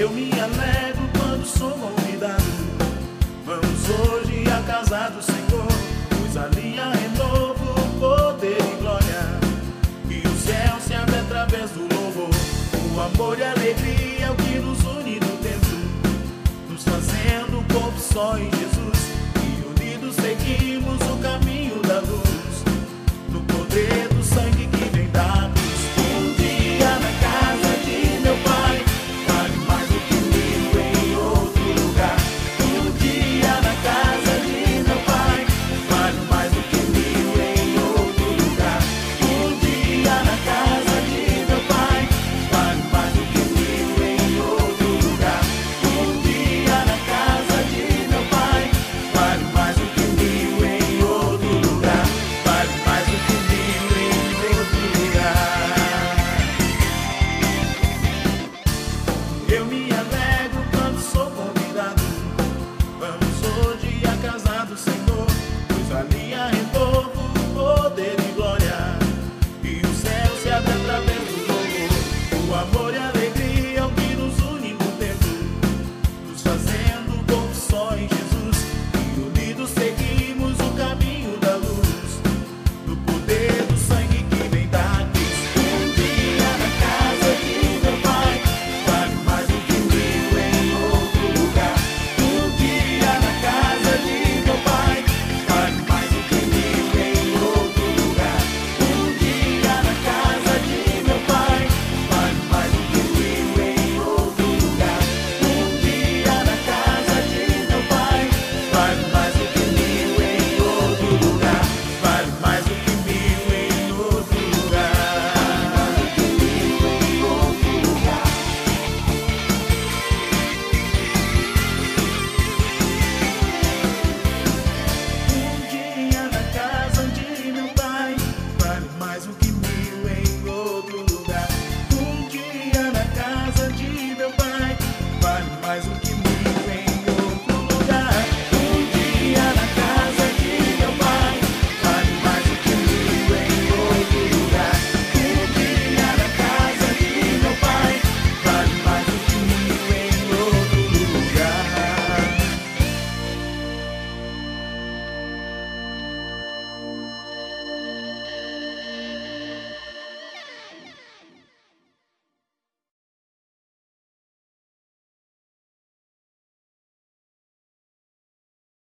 eu me alegro quando sou convidado. Vamos hoje à casa do Senhor, nos alinha renovo, poder e glória. E o céu se abre através do louvor. O amor e a alegria é o que nos une no templo, nos fazendo corpo só em Jesus.